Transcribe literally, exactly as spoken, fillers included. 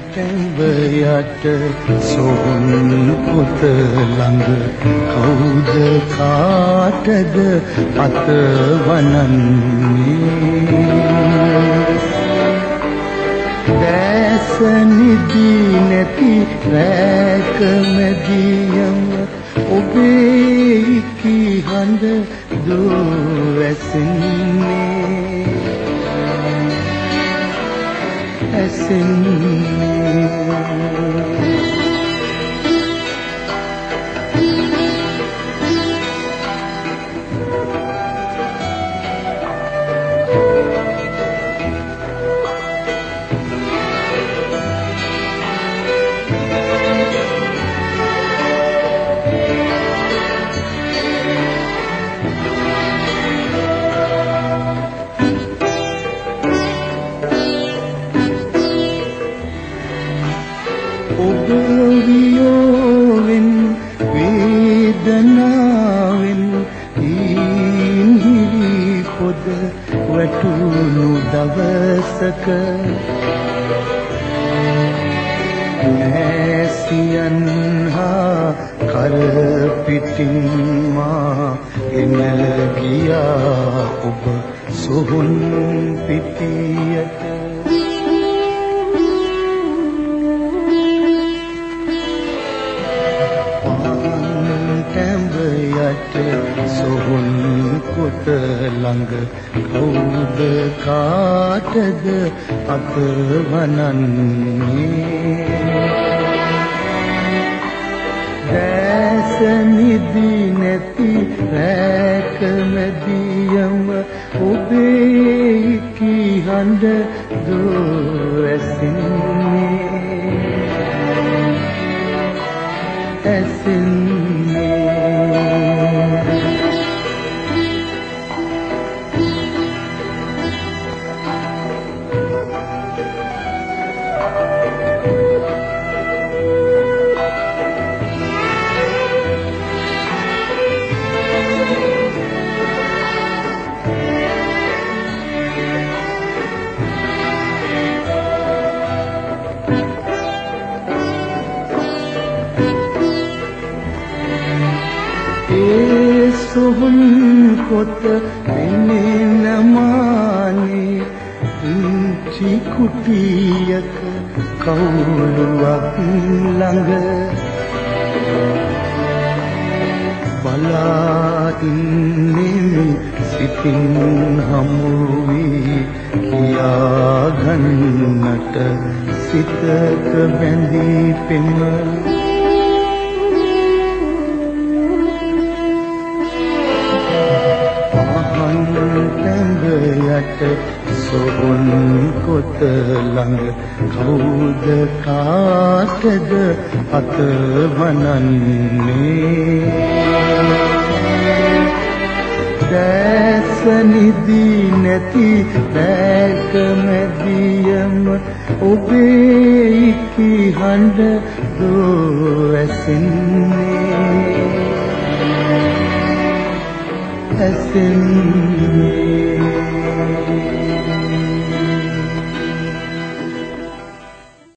කැඹයට සොහොන් පොත ළඟ කවුද කාටද අත වනන්නේ දැස නිදි නැති රැක මැදියම ඔබේ කී හඬ දෝ ඇසෙන්නේ ඇසෙන්නේ ඔබ වියෝවෙන් වේදනාවෙන් හිඳිරි පොද වැටුණු දවසක නැසියන් හා කර පිටින් මා එනල ගියා ඔබ සොහොන් පිටියට කැඹයට සොහොන් කොට ළඟ කවුද කාටද අත වනන්නේ දැස නිදි නැති රැක මැදියම ඔබේ කී හඬ දෝ ඇසෙන්නේ ඇසෙන්නේ ඒ සොහොන් පොත පෙනෙන මානේ ඉංචි කුටියක කවුළුවක් ළඟ බලා ඉන්නේ සිතින් හමු වී කියා ගන්නට සිතක බැඳී පෙන කැඹයට සොහොන් කොට ළඟ කවුද කාටද අත වනන්නේ දැස නිදි නැති රැක මැදියම ඔබේ කී හඬ දෝ ඇසෙන්නේ ඇසෙන්නේ